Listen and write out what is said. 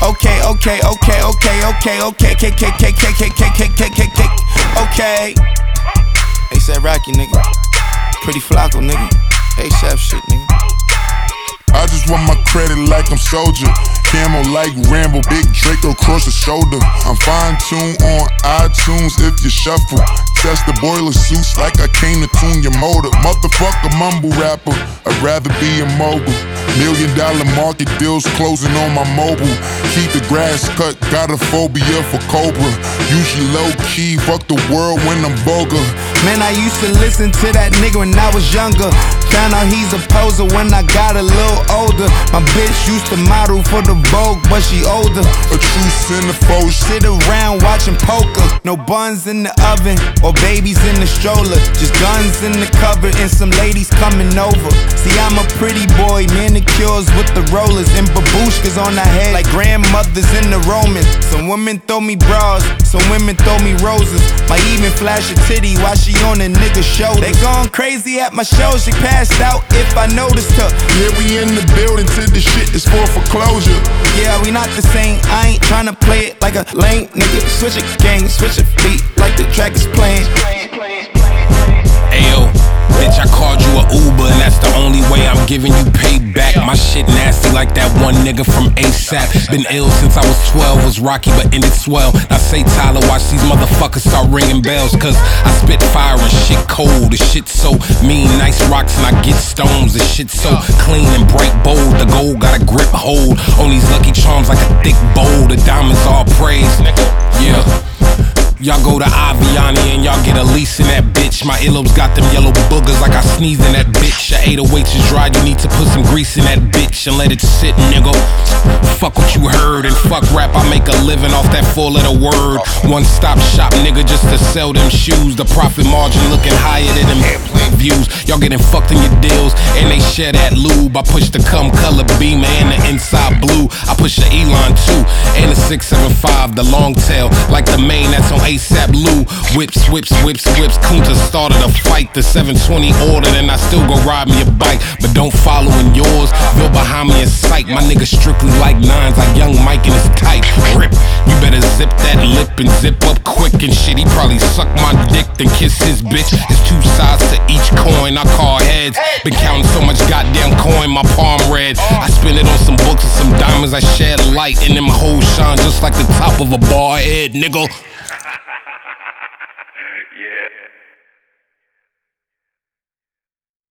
Okay. A$AP Rocky, nigga. Pretty Flacco, nigga. A$AP shit, nigga. I just want my credit like I'm Soldier. Camo like Rambo, big Draco across the shoulder. I'm fine-tuned on iTunes if you shuffle. Test the boiler suits like I came to tune your motor. Motherfucker mumble rapper, I'd rather be a mogul. $1 million market deals closing on my mobile. Keep the grass cut, got a phobia for Cobra. Usually low-key, fuck the world when I'm vulgar. Man, I used to listen to that nigga when I was younger. Found out he's a poser when I got a little older. My bitch used to model for the Vogue, but she older. A true centerfold. Sit around watching poker. No buns in the oven or babies in the stroller. Just guns in the cupboard and some ladies coming over. See, I'm a pretty boy, manicures with the rollers and babushkas on her head like grandmothers in the Romans. Some women throw me bras, some women throw me roses. Might even flash a titty while she on a nigga's shoulder. They gone crazy at my show, she passed out if I noticed her. Yeah, we in the building till the shit is for foreclosure. Yeah, we not the same, I ain't tryna play it like a lame nigga. Switch a gang, switch a beat like the track is playing. Ayo, bitch, I called you a Uber and that's the only way I'm giving you payback. My shit nasty like that one nigga from A$AP. Been ill since I was 12, was rocky but ended swell. Now say Tyler, watch these motherfuckers start ringing bells. Cause I spit fire and shit cold. The shit so mean, nice rocks and I get stones. The shit so clean and bright bold. The gold got a grip hold on these lucky charms like a thick bowl. The diamonds all praise, yeah. Y'all go to Aviani and y'all get a lease in that bitch. My earlobes got them yellow boogers like I sneezed in that bitch. Your 808s is dry, you need to put some grease in that bitch and let it sit, nigga. Fuck what you heard and fuck rap, I make a living off that 4-letter word. One-stop shop, nigga, just to sell them shoes. The profit margin looking higher than them airplane views. Y'all getting fucked in your deals and they share that lube. I push the cum color Beamer and the inside blue. I push the Elon too and the 675, the long tail like the main that's on A$AP Lou. Whips. Kunta started a fight. The 720 ordered and I still go ride me a bike. But don't follow in yours. Bill behind me in sight. My nigga strictly like nines, like Young Mike and his tight. Rip. You better zip that lip and zip up quick and shit. He probably suck my dick then kiss his bitch. There's two sides to each coin. I call heads. Been counting so much goddamn coin, my palm red. I spend it on some books and some diamonds. I shed light and them hoes shine just like the top of a bar head, nigga.